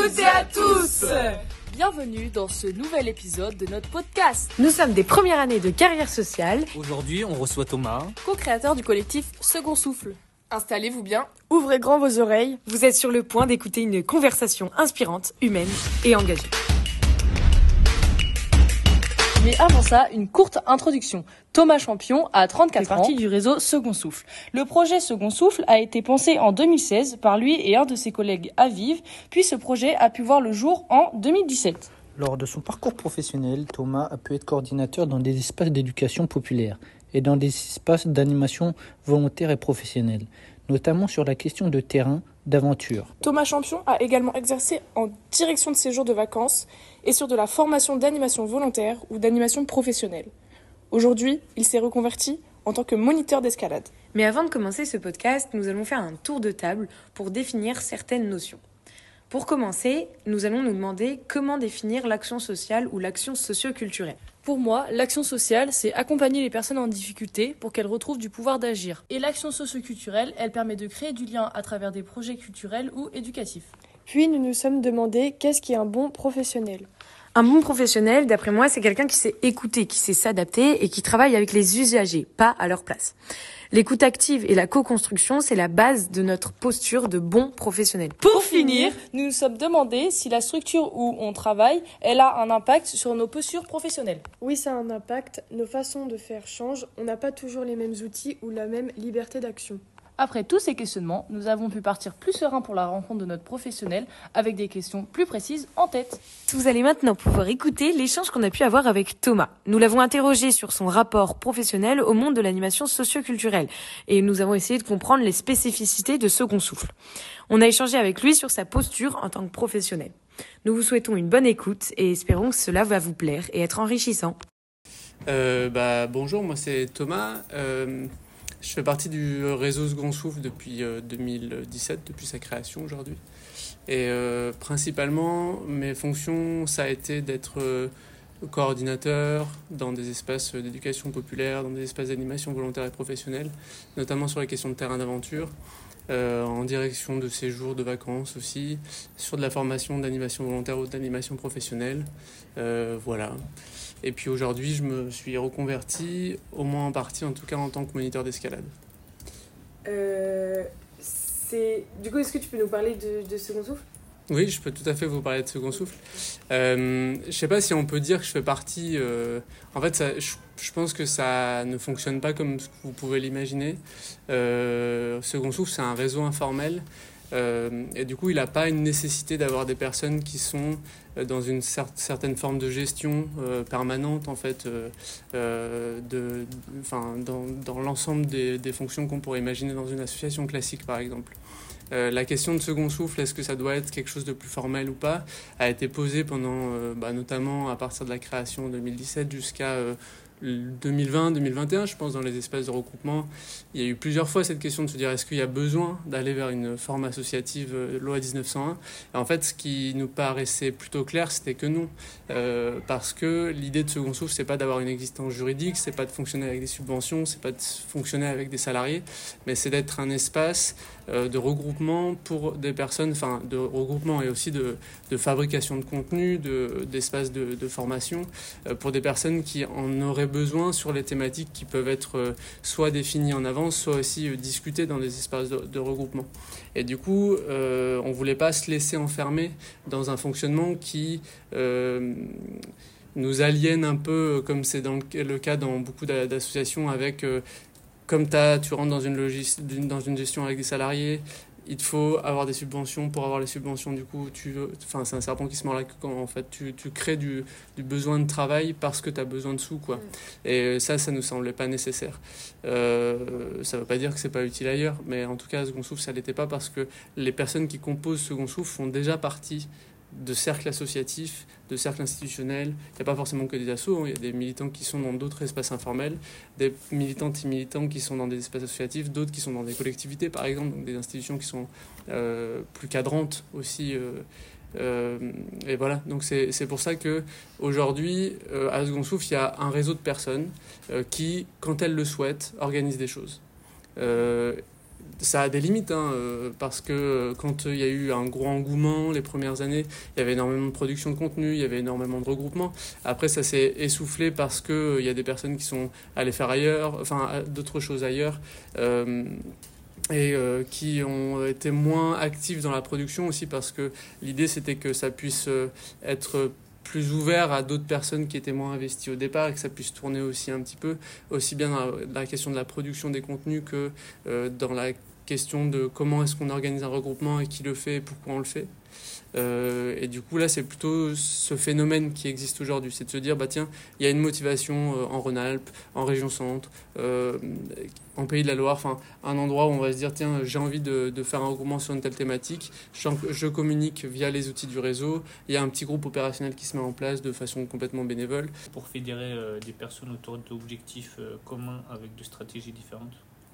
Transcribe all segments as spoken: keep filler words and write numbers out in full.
toutes et à tous. Bienvenue dans ce nouvel épisode de notre podcast. Nous sommes des premières années de carrière sociale. Aujourd'hui, on reçoit Thomas, co-créateur du collectif Second Souffle. Installez-vous bien. Ouvrez grand vos oreilles. Vous êtes sur le point d'écouter une conversation inspirante, humaine et engagée. Mais avant ça, une courte introduction. Thomas Champion a trente-quatre ans, partie du réseau Second Souffle. Le projet Second Souffle a été pensé en deux mille seize par lui et un de ses collègues à Vive, puis ce projet a pu voir le jour en deux mille dix-sept. Lors de son parcours professionnel, Thomas a pu être coordinateur dans des espaces d'éducation populaire et dans des espaces d'animation volontaire et professionnelle, notamment sur la question de terrain, d'aventure. Thomas Champion a également exercé en direction de séjour de vacances et sur de la formation d'animation volontaire ou d'animation professionnelle. Aujourd'hui, il s'est reconverti en tant que moniteur d'escalade. Mais avant de commencer ce podcast, nous allons faire un tour de table pour définir certaines notions. Pour commencer, nous allons nous demander comment définir l'action sociale ou l'action socio-culturelle. Pour moi, l'action sociale, c'est accompagner les personnes en difficulté pour qu'elles retrouvent du pouvoir d'agir. Et l'action socio-culturelle, elle permet de créer du lien à travers des projets culturels ou éducatifs. Puis nous nous sommes demandé qu'est-ce qui est un bon professionnel. Un bon professionnel, d'après moi, c'est quelqu'un qui sait écouter, qui sait s'adapter et qui travaille avec les usagers, pas à leur place. L'écoute active et la co-construction, c'est la base de notre posture de bon professionnel. Pour finir, nous nous sommes demandé si la structure où on travaille, elle a un impact sur nos postures professionnelles. Oui, ça a un impact. Nos façons de faire changent. On n'a pas toujours les mêmes outils ou la même liberté d'action. Après tous ces questionnements, nous avons pu partir plus serein pour la rencontre de notre professionnel avec des questions plus précises en tête. Vous allez maintenant pouvoir écouter l'échange qu'on a pu avoir avec Thomas. Nous l'avons interrogé sur son rapport professionnel au monde de l'animation socio-culturelle et nous avons essayé de comprendre les spécificités de Second Souffle. On a échangé avec lui sur sa posture en tant que professionnel. Nous vous souhaitons une bonne écoute et espérons que cela va vous plaire et être enrichissant. Euh, bah, bonjour, moi c'est Thomas. Euh... Je fais partie du réseau Second Souffle depuis deux mille dix-sept, depuis sa création aujourd'hui. Et euh, principalement, mes fonctions, ça a été d'être euh, coordinateur dans des espaces d'éducation populaire, dans des espaces d'animation volontaire et professionnelle, notamment sur les questions de terrain d'aventure, euh, en direction de séjours de vacances aussi, sur de la formation d'animation volontaire ou d'animation professionnelle. Euh, voilà. Et puis aujourd'hui, je me suis reconverti, au moins en partie, en tout cas en tant que moniteur d'escalade. Euh, c'est... Du coup, est-ce que tu peux nous parler de, de Second Souffle ? Oui, je peux tout à fait vous parler de Second Souffle. Euh, je ne sais pas si on peut dire que je fais partie... Euh... En fait, ça, je, je pense que ça ne fonctionne pas comme vous pouvez l'imaginer. Euh, Second Souffle, c'est un réseau informel. Euh, et du coup, il n'a pas une nécessité d'avoir des personnes qui sont dans une cer- certaine forme de gestion euh, permanente, en fait, euh, euh, de, enfin, dans, dans l'ensemble des, des fonctions qu'on pourrait imaginer dans une association classique, par exemple. Euh, la question de Second Souffle, est-ce que ça doit être quelque chose de plus formel ou pas, a été posée pendant, euh, bah, notamment à partir de la création en deux mille dix-sept jusqu'à euh, deux mille vingt deux mille vingt et un, je pense, dans les espaces de regroupement. Il y a eu plusieurs fois cette question de se dire est-ce qu'il y a besoin d'aller vers une forme associative euh, loi dix-neuf cent un. Et en fait, ce qui nous paraissait plutôt clair, c'était que non. Euh, parce que l'idée de Second Souffle, c'est pas d'avoir une existence juridique, c'est pas de fonctionner avec des subventions, c'est pas de fonctionner avec des salariés, mais c'est d'être un espace euh, de regroupement pour des personnes, enfin de regroupement et aussi de, de fabrication de contenu, de, d'espaces de, de formation, euh, pour des personnes qui en auraient besoin sur les thématiques qui peuvent être euh, soit définies en avance, soit aussi euh, discutées dans des espaces de, de regroupement. Et du coup, euh, on ne voulait pas se laisser enfermer dans un fonctionnement qui euh, nous aliène un peu, comme c'est dans le, le cas dans beaucoup d'associations, avec, euh, comme t'as, tu rentres dans une, logis, dans une gestion avec des salariés, il te faut avoir des subventions. Pour avoir les subventions, du coup, tu veux, enfin, c'est un serpent qui se mord la queue quand en fait tu, tu crées du, du besoin de travail parce que tu as besoin de sous, quoi. Et ça, ça nous semblait pas nécessaire. Euh, ça veut pas dire que c'est pas utile ailleurs, mais en tout cas, Second Souffle, ça l'était pas parce que les personnes qui composent Second Souffle font déjà partie de cercles associatifs, de cercles institutionnels. Il n'y a pas forcément que des assos, hein. Il y a des militants qui sont dans d'autres espaces informels, des militantes et militants qui sont dans des espaces associatifs, d'autres qui sont dans des collectivités, par exemple, donc des institutions qui sont euh, plus cadrantes aussi. Euh, euh, et voilà, donc c'est, c'est pour ça qu'aujourd'hui, euh, à Second Souffle, il y a un réseau de personnes euh, qui, quand elles le souhaitent, organisent des choses. Euh, ça a des limites, hein, euh, parce que quand il y a eu un gros engouement les premières années, il y avait énormément de production de contenu, il y avait énormément de regroupements. Après, ça s'est essoufflé parce qu'il euh, y a des personnes qui sont allées faire ailleurs, enfin d'autres choses ailleurs, euh, et euh, qui ont été moins actives dans la production aussi, parce que l'idée c'était que ça puisse euh, être plus ouvert à d'autres personnes qui étaient moins investies au départ et que ça puisse tourner aussi un petit peu, aussi bien dans la, dans la question de la production des contenus que euh, dans la question de comment est-ce qu'on organise un regroupement et qui le fait et pourquoi on le fait. Euh, et du coup, là, c'est plutôt ce phénomène qui existe aujourd'hui. C'est de se dire, bah tiens, il y a une motivation euh, en Rhône-Alpes, en région centre, euh, en Pays de la Loire, enfin, un endroit où on va se dire, tiens, j'ai envie de, de faire un regroupement sur une telle thématique. Je, je communique via les outils du réseau. Il y a un petit groupe opérationnel qui se met en place de façon complètement bénévole. Pour fédérer euh, des personnes autour d'objectifs euh, communs avec des stratégies différentes.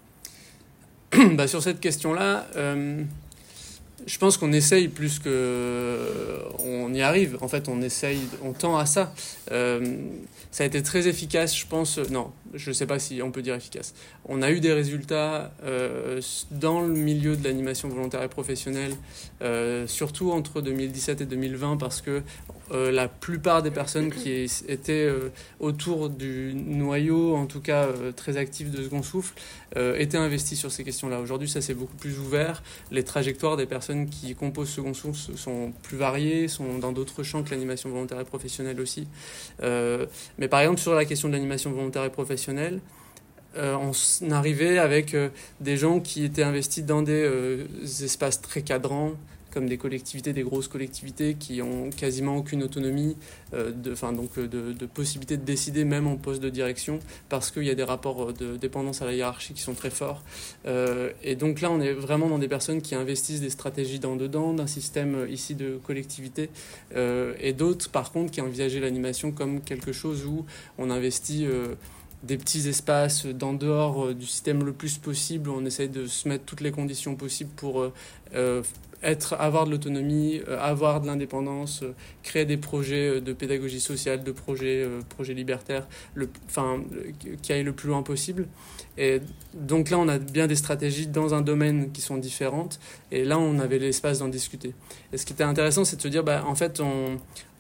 Bah, sur cette question-là, euh, je pense qu'on essaye plus que on y arrive. En fait, on essaye, on tend à ça. Euh, ça a été très efficace, je pense. Non, je ne sais pas si on peut dire efficace. On a eu des résultats euh, dans le milieu de l'animation volontaire et professionnelle, euh, surtout entre deux mille dix-sept et deux mille vingt, parce que euh, la plupart des personnes qui étaient euh, autour du noyau, en tout cas euh, très actifs de Second Souffle, euh, étaient investies sur ces questions-là. Aujourd'hui, ça c'est beaucoup plus ouvert. Les trajectoires des personnes qui composent Second Souffle sont plus variées, sont dans d'autres champs que l'animation volontaire et professionnelle aussi. Euh, mais par exemple, sur la question de l'animation volontaire et professionnelle, euh, on arrivait avec euh, des gens qui étaient investis dans des, euh, des espaces très cadrants, comme des collectivités, des grosses collectivités qui ont quasiment aucune autonomie, euh, de, enfin, donc de, de possibilité de décider même en poste de direction, parce qu'il y a des rapports de dépendance à la hiérarchie qui sont très forts. Euh, et donc là, on est vraiment dans des personnes qui investissent des stratégies dans dedans, d'un système ici de collectivité, euh, et d'autres, par contre, qui envisageaient l'animation comme quelque chose où on investit euh, des petits espaces d'en dehors du système le plus possible, où on essaye de se mettre toutes les conditions possibles pour euh, être, avoir de l'autonomie, euh, avoir de l'indépendance, euh, créer des projets de pédagogie sociale, de projets, euh, projets libertaires, le, enfin, le, qui aillent le plus loin possible. Et donc là, on a bien des stratégies dans un domaine qui sont différentes, et là, on avait l'espace d'en discuter. Et ce qui était intéressant, c'est de se dire, bah, en fait, on...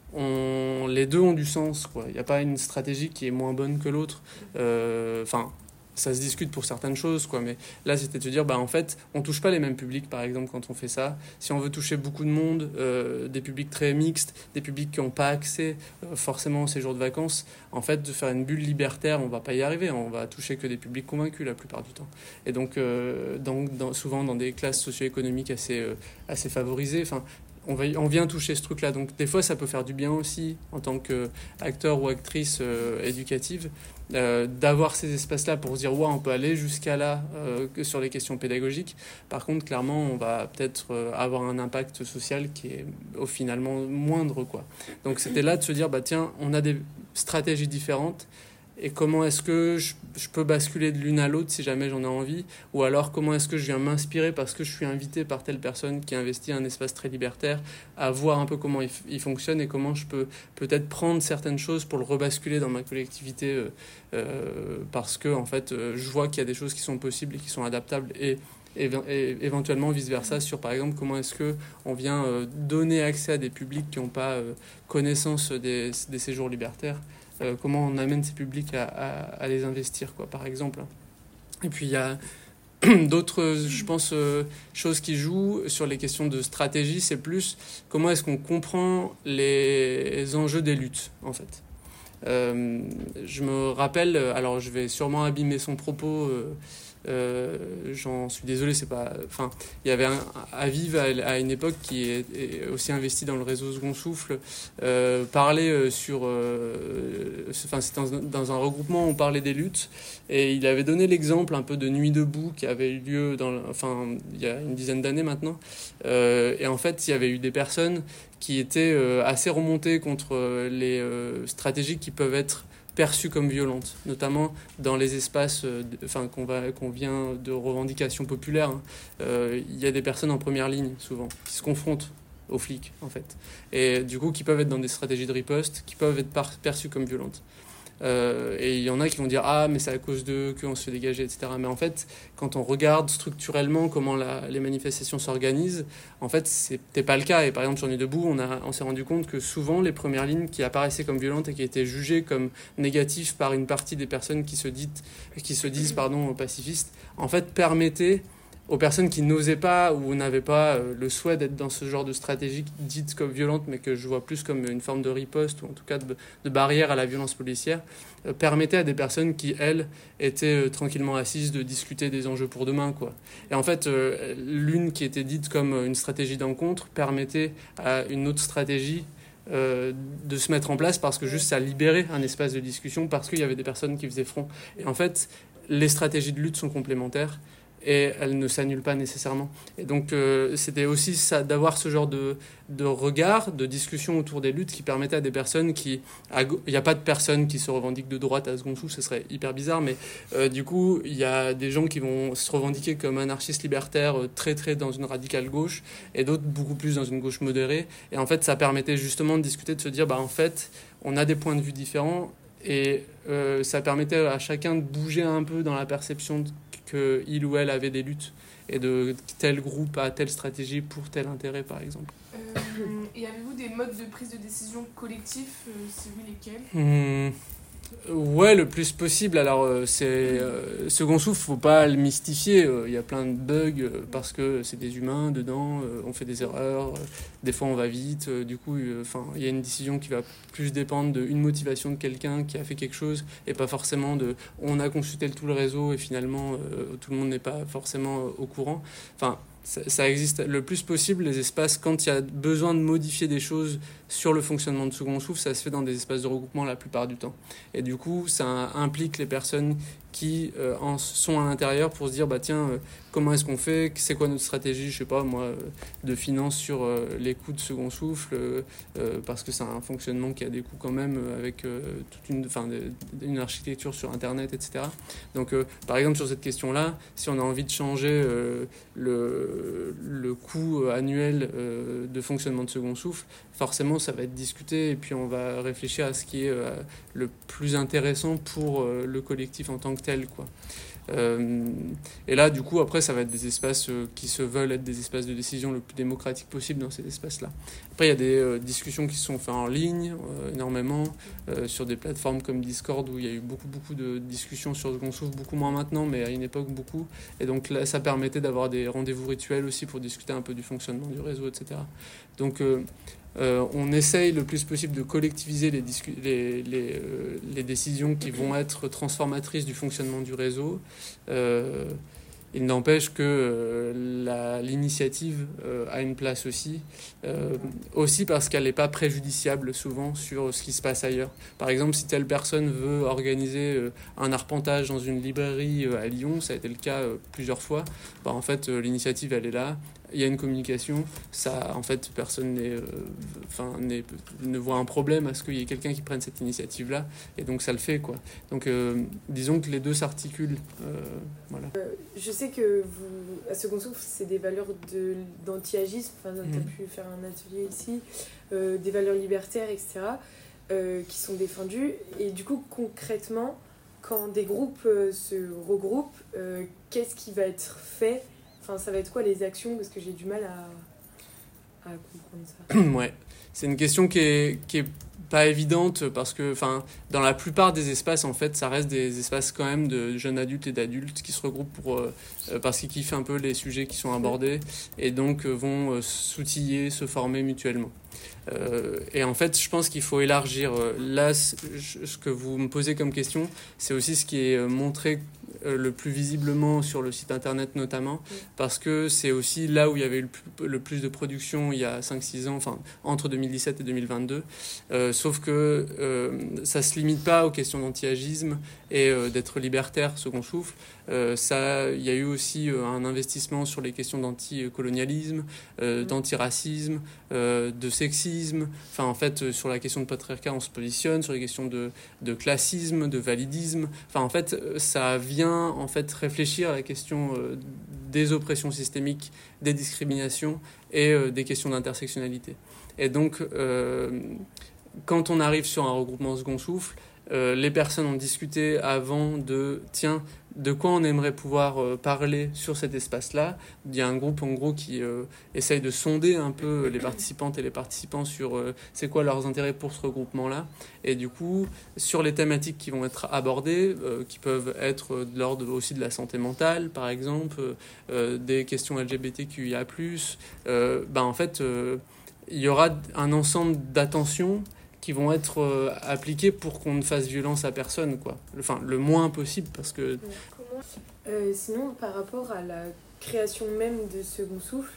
On, les deux ont du sens, quoi. Il n'y a pas une stratégie qui est moins bonne que l'autre. Euh, enfin, ça se discute pour certaines choses, quoi. Mais là, c'était de se dire, bah, en fait, on touche pas les mêmes publics, par exemple, quand on fait ça. Si on veut toucher beaucoup de monde, euh, des publics très mixtes, des publics qui n'ont pas accès euh, forcément aux séjours de vacances, en fait, de faire une bulle libertaire, on va pas y arriver. On va toucher que des publics convaincus la plupart du temps. Et donc, euh, dans, dans, souvent dans des classes socio-économiques assez, euh, assez favorisées. Enfin, On, va, on vient toucher ce truc-là. Donc, des fois, ça peut faire du bien aussi, en tant qu'acteur ou actrice euh, éducative, euh, d'avoir ces espaces-là pour se dire, ouais, on peut aller jusqu'à là euh, que sur les questions pédagogiques. Par contre, clairement, on va peut-être euh, avoir un impact social qui est au finalement moindre, quoi. Donc, c'était là de se dire, bah, tiens, on a des stratégies différentes. Et comment est-ce que je, je peux basculer de l'une à l'autre si jamais j'en ai envie, ou alors comment est-ce que je viens m'inspirer parce que je suis invité par telle personne qui investit un espace très libertaire à voir un peu comment il, il fonctionne et comment je peux peut-être prendre certaines choses pour le rebasculer dans ma collectivité euh, euh, parce que en fait euh, je vois qu'il y a des choses qui sont possibles et qui sont adaptables et et éventuellement vice-versa sur, par exemple, comment est-ce qu'on vient euh, donner accès à des publics qui n'ont pas euh, connaissance des, des séjours libertaires, euh, comment on amène ces publics à, à, à les investir, quoi, par exemple. Et puis, il y a d'autres, je pense, euh, choses qui jouent sur les questions de stratégie, c'est plus comment est-ce qu'on comprend les enjeux des luttes, en fait. Euh, je me rappelle, alors je vais sûrement abîmer son propos, euh, Euh, j'en suis désolé, c'est pas. Enfin, il y avait un Aviv à, à une époque qui est, est aussi investi dans le réseau Second Souffle. Euh, parlait sur. Euh, enfin, c'était dans, dans un regroupement, on parlait des luttes, et il avait donné l'exemple un peu de Nuit debout qui avait eu lieu dans, enfin, il y a une dizaine d'années maintenant. Euh, et en fait, il y avait eu des personnes qui étaient euh, assez remontées contre les euh, stratégies qui peuvent être perçues comme violentes, notamment dans les espaces euh, enfin, qu'on, va, qu'on vient de revendications populaires. Hein. Euh, il y a des personnes en première ligne, souvent, qui se confrontent aux flics, en fait. Et du coup, qui peuvent être dans des stratégies de riposte, qui peuvent être par- perçues comme violentes. Euh, et il y en a qui vont dire ah mais c'est à cause d'eux qu'on se fait dégager, et cetera. Mais en fait, quand on regarde structurellement comment la, les manifestations s'organisent, en fait c'était pas le cas. Et par exemple sur Nuit debout, on, a, on s'est rendu compte que souvent les premières lignes qui apparaissaient comme violentes et qui étaient jugées comme négatives par une partie des personnes qui se, dites, qui se disent pardon, pacifistes, en fait permettaient aux personnes qui n'osaient pas ou n'avaient pas euh, le souhait d'être dans ce genre de stratégie dite comme violente, mais que je vois plus comme une forme de riposte ou en tout cas de, de barrière à la violence policière, euh, permettait à des personnes qui, elles, étaient euh, tranquillement assises de discuter des enjeux pour demain, quoi. Et en fait, euh, l'une qui était dite comme une stratégie d'encontre permettait à une autre stratégie euh, de se mettre en place parce que juste ça libérait un espace de discussion parce qu'il y avait des personnes qui faisaient front. Et en fait, les stratégies de lutte sont complémentaires et elles ne s'annulent pas nécessairement. Et donc euh, c'était aussi ça, d'avoir ce genre de, de regard, de discussion autour des luttes qui permettait à des personnes qui... Il n'y a pas de personnes qui se revendiquent de droite à Second Souffle, ce serait hyper bizarre, mais euh, du coup, il y a des gens qui vont se revendiquer comme anarchistes libertaires euh, très très dans une radicale gauche, et d'autres beaucoup plus dans une gauche modérée. Et en fait, ça permettait justement de discuter, de se dire, bah en fait, on a des points de vue différents, et euh, ça permettait à chacun de bouger un peu dans la perception qu'il ou elle avait des luttes et de tel groupe a telle stratégie pour tel intérêt, par exemple. Euh, et avez-vous des modes de prise de décision collectifs, euh, si oui, lesquels ? Mmh. Ouais, le plus possible. Alors, euh, c'est euh, Second Souffle, faut pas le mystifier. Il euh, y a plein de bugs euh, parce que c'est des humains dedans. Euh, on fait des erreurs. Euh, des fois, on va vite. Euh, du coup, enfin, il y a une décision qui va plus dépendre d'une motivation de quelqu'un qui a fait quelque chose et pas forcément de. On a consulté tout le réseau et finalement, euh, tout le monde n'est pas forcément euh, au courant. Enfin. Ça, ça existe le plus possible, les espaces, quand il y a besoin de modifier des choses sur le fonctionnement de Second Souffle, ça se fait dans des espaces de regroupement la plupart du temps. Et du coup, ça implique les personnes qui euh, en sont à l'intérieur pour se dire, bah tiens, euh, comment est-ce qu'on fait ? C'est quoi notre stratégie, je sais pas, moi, euh, de finance sur euh, les coûts de Second Souffle, euh, euh, parce que c'est un fonctionnement qui a des coûts quand même, euh, avec euh, toute une, enfin, une architecture sur Internet, et cetera. Donc, euh, par exemple, sur cette question-là, si on a envie de changer euh, le, le coût annuel euh, de fonctionnement de Second Souffle, forcément, ça va être discuté et puis on va réfléchir à ce qui est euh, le plus intéressant pour euh, le collectif en tant que tel, quoi. Euh, et là, du coup, après, ça va être des espaces euh, qui se veulent être des espaces de décision le plus démocratique possible dans ces espaces-là. Après, il y a des euh, discussions qui se sont faites en ligne, euh, énormément, euh, sur des plateformes comme Discord, où il y a eu beaucoup, beaucoup de discussions sur Second Souffle, beaucoup moins maintenant, mais à une époque, beaucoup. Et donc là, ça permettait d'avoir des rendez-vous rituels aussi pour discuter un peu du fonctionnement du réseau, et cetera. Donc, euh, Euh, on essaye le plus possible de collectiviser les, discu- les, les, euh, les décisions qui vont être transformatrices du fonctionnement du réseau. Euh, il n'empêche que euh, la, l'initiative euh, a une place aussi, euh, aussi parce qu'elle n'est pas préjudiciable souvent sur ce qui se passe ailleurs. Par exemple, si telle personne veut organiser euh, un arpentage dans une librairie euh, à Lyon, ça a été le cas euh, plusieurs fois, bah, en fait, euh, l'initiative, elle est là. Il y a une communication, ça, en fait, personne n'est, euh, enfin, n'est, ne voit un problème à ce qu'il y ait quelqu'un qui prenne cette initiative-là, et donc ça le fait, quoi. Donc, euh, disons que les deux s'articulent, euh, voilà. Euh, je sais que vous, à Second Souffle, c'est des valeurs de, d'anti-agisme, enfin, tu as Mmh. pu faire un atelier ici, euh, des valeurs libertaires, et cetera, euh, qui sont défendues, et du coup, concrètement, quand des groupes euh, se regroupent, euh, qu'est-ce qui va être fait ? Enfin, ça va être quoi les actions ? Parce que j'ai du mal à, à comprendre ça. Ouais, c'est une question qui est, qui est pas évidente parce que, enfin, dans la plupart des espaces, en fait, ça reste des espaces quand même de jeunes adultes et d'adultes qui se regroupent pour, euh, parce qu'ils kiffent un peu les sujets qui sont abordés et donc euh, vont euh, s'outiller, se former mutuellement. Euh, et en fait, je pense qu'il faut élargir. Là, ce que vous me posez comme question, c'est aussi ce qui est montré le plus visiblement sur le site internet notamment, parce que c'est aussi là où il y avait le plus, le plus de production il y a cinq six ans, enfin entre deux mille dix-sept et deux mille vingt-deux, euh, sauf que euh, ça se limite pas aux questions d'anti-agisme et euh, d'être libertaire, Second Souffle. Euh, ça, il y a eu aussi euh, un investissement sur les questions d'anticolonialisme, euh, d'antiracisme, euh, de sexisme. Enfin, en fait, euh, sur la question de patriarcat, on se positionne. Sur les questions de, de classisme, de validisme. Enfin, en fait, ça vient en fait réfléchir à la question euh, des oppressions systémiques, des discriminations et euh, des questions d'intersectionnalité. Et donc, euh, quand on arrive sur un regroupement Second Souffle, euh, les personnes ont discuté avant de, tiens, de quoi on aimerait pouvoir euh, parler sur cet espace-là. Il y a un groupe en gros qui euh, essaye de sonder un peu les participantes et les participants sur euh, c'est quoi leurs intérêts pour ce regroupement-là. Et du coup, sur les thématiques qui vont être abordées, euh, qui peuvent être de l'ordre aussi de la santé mentale, par exemple, euh, des questions L G B T Q I A plus, euh, ben en fait, euh, il y aura un ensemble d'attentions qui vont être euh, appliquées pour qu'on ne fasse violence à personne, quoi. Enfin, le moins possible, parce que... Euh, sinon, par rapport à la création même de Second Souffle,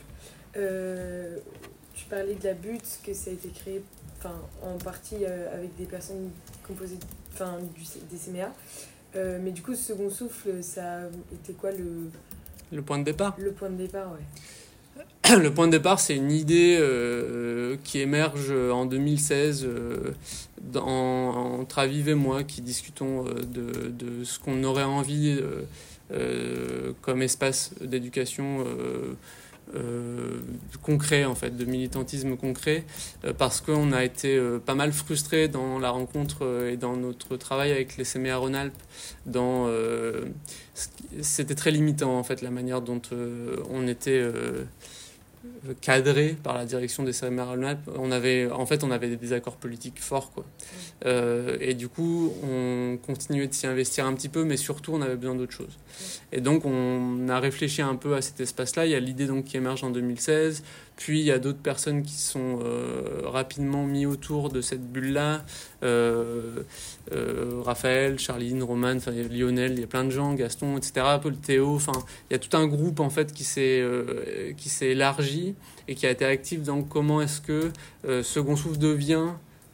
euh, tu parlais de la butte, que ça a été créé en partie euh, avec des personnes composées enfin, du, des C M A. Euh, mais du coup, Second Souffle, ça a été quoi le... Le point de départ ? Le point de départ, ouais. Le point de départ, c'est une idée euh, qui émerge en deux mille seize euh, dans, entre Aviv et moi, qui discutons euh, de, de ce qu'on aurait envie euh, euh, comme espace d'éducation euh, euh, concret, en fait, de militantisme concret, euh, parce qu'on a été euh, pas mal frustrés dans la rencontre euh, et dans notre travail avec les C M A Rhône-Alpes. Dans, euh, c'était très limitant, en fait, la manière dont euh, on était... Euh, cadré par la direction des C M A Rhône-Alpes. On avait, en fait, on avait des désaccords politiques forts, quoi. Euh, et du coup, on continuait de s'y investir un petit peu, mais surtout, on avait besoin d'autre chose. Et donc, on a réfléchi un peu à cet espace-là. Il y a l'idée donc qui émerge en deux mille seize. Puis, il y a d'autres personnes qui sont euh, rapidement mis autour de cette bulle-là. Euh, euh, Raphaël, Charline, Roman, enfin, Lionel, il y a plein de gens, Gaston, et cetera. Paul Théo, enfin, il y a tout un groupe, en fait, qui s'est, euh, qui s'est élargi et qui a été actif dans comment est-ce que euh, Second Souffle devient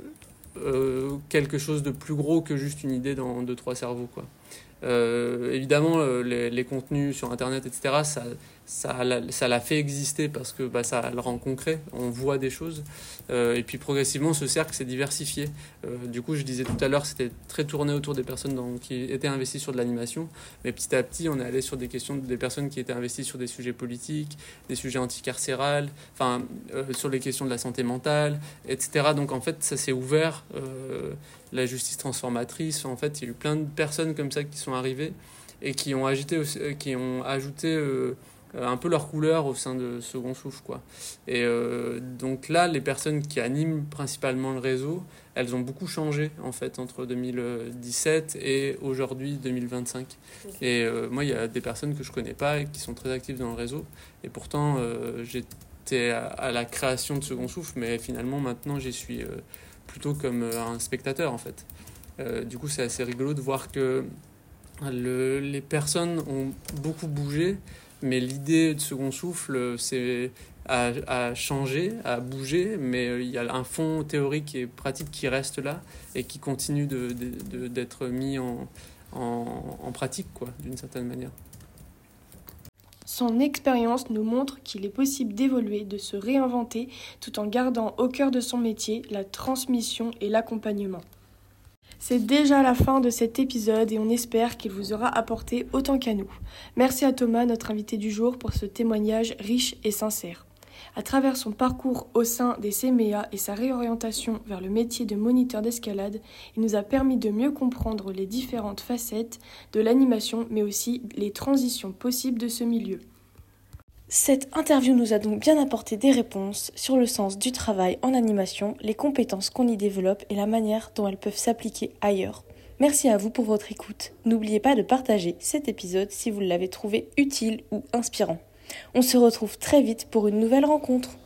euh, quelque chose de plus gros que juste une idée dans deux, trois cerveaux, quoi. Euh, évidemment, euh, les, les contenus sur Internet, et cetera, ça, ça, ça l'a fait exister parce que bah, ça le rend concret, on voit des choses. Euh, et puis progressivement, ce cercle s'est diversifié. Euh, du coup, je disais tout à l'heure, c'était très tourné autour des personnes dans, qui étaient investies sur de l'animation. Mais petit à petit, on est allé sur des questions des personnes qui étaient investies sur des sujets politiques, des sujets anticarcérales, enfin, euh, sur les questions de la santé mentale, et cetera. Donc en fait, ça s'est ouvert. Euh, la justice transformatrice, en fait, il y a eu plein de personnes comme ça qui sont arrivées et qui ont, agité aussi, qui ont ajouté euh, un peu leur couleur au sein de Second Souffle, quoi. Et euh, donc là, les personnes qui animent principalement le réseau, elles ont beaucoup changé, en fait, entre deux mille dix-sept et aujourd'hui, deux mille vingt-cinq. Okay. Et euh, moi, il y a des personnes que je connais pas et qui sont très actives dans le réseau. Et pourtant, euh, j'étais à, à la création de Second Souffle, mais finalement, maintenant, j'y suis... Euh, plutôt comme un spectateur, en fait. Euh, du coup, c'est assez rigolo de voir que le, les personnes ont beaucoup bougé, mais l'idée de Second Souffle, c'est à, à changer, à bouger, mais il y a un fond théorique et pratique qui reste là et qui continue de, de, de, d'être mis en, en, en pratique, quoi, d'une certaine manière. Son expérience nous montre qu'il est possible d'évoluer, de se réinventer, tout en gardant au cœur de son métier la transmission et l'accompagnement. C'est déjà la fin de cet épisode et on espère qu'il vous aura apporté autant qu'à nous. Merci à Thomas, notre invité du jour, pour ce témoignage riche et sincère. À travers son parcours au sein des C M A et sa réorientation vers le métier de moniteur d'escalade, il nous a permis de mieux comprendre les différentes facettes de l'animation, mais aussi les transitions possibles de ce milieu. Cette interview nous a donc bien apporté des réponses sur le sens du travail en animation, les compétences qu'on y développe et la manière dont elles peuvent s'appliquer ailleurs. Merci à vous pour votre écoute. N'oubliez pas de partager cet épisode si vous l'avez trouvé utile ou inspirant. On se retrouve très vite pour une nouvelle rencontre.